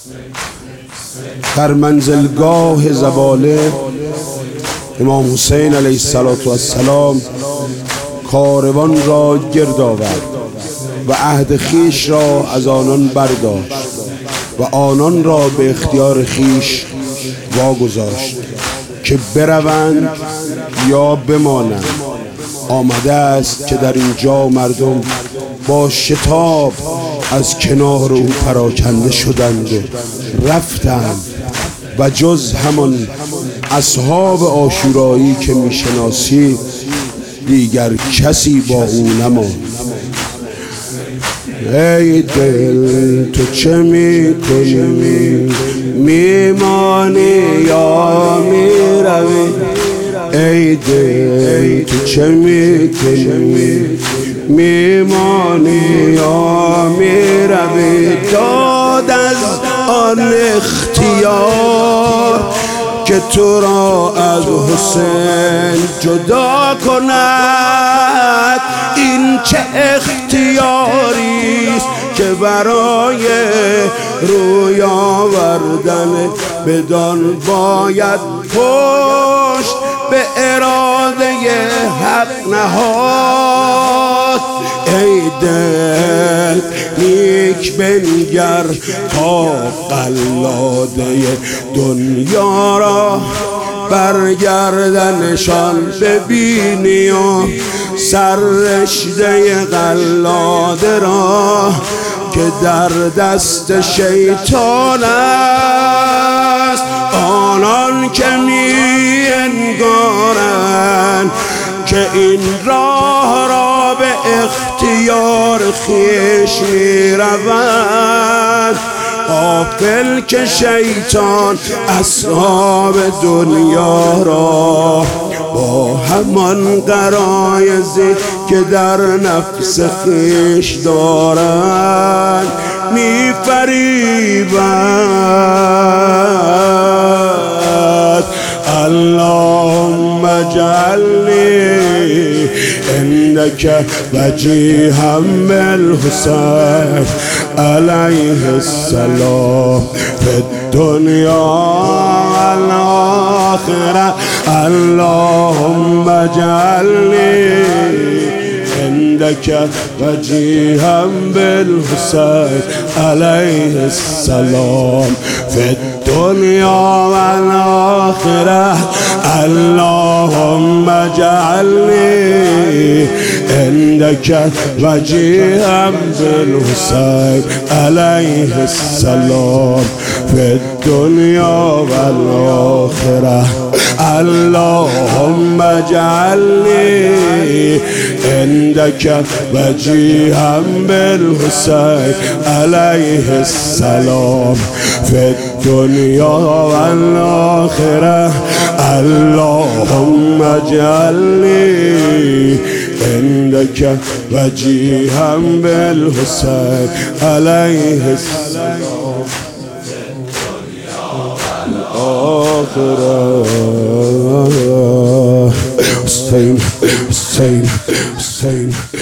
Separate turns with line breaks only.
در منزلگاه زباله امام حسین علیه السلام کاروان را گرد آورد و عهد خویش را از آنان برداشت و آنان را به اختیار خویش واگذاشت که بروند یا بمانند. آمده است که در اینجا مردم با شتاب از کنار او پراکنده شدند و رفتند و جز همان اصحاب عاشورایی که میشناسی دیگر کسی با او نماند. ای دل تو چه میکنی؟ میمانی یا میروی؟ ای دل تو چه میکنی؟ میمانی یا میروی؟ داد از آن اختیار که تو را از حسین جدا کند. این چه اختیاری است که برای روی آوردن بدان باید پشت به اراده حق نهاد. ای دل نیک بنگر تا قلاده دنیا را برگردنشان ببینی و سررشته قلاده را که در دست شیطان است. آنان که می انگارند که این راه را به اختیار خویش می روند، غافل که شیطان اصحاب دنیا را با همان غرایزی که در نفس خویش دارند می فریبند. اللهم اجعلنی عندك وجيها بالحسين عليه السلام في الدنيا والآخرة. اللهم اجعلني عندك وجيها بالحسين عليه السلام في الدنيا والآخرة. اللهم اجعلني عندك وجيها بالحسين عليه السلام في الدنيا والآخرة. اللهم اجعلني عندك وجيها بالحسين عليه السلام في الدنيا والآخرة. اللهم اجعلني عندك وجيها بالحسين عليه السلام في الدنيا والآخرة. حسين حسين حسين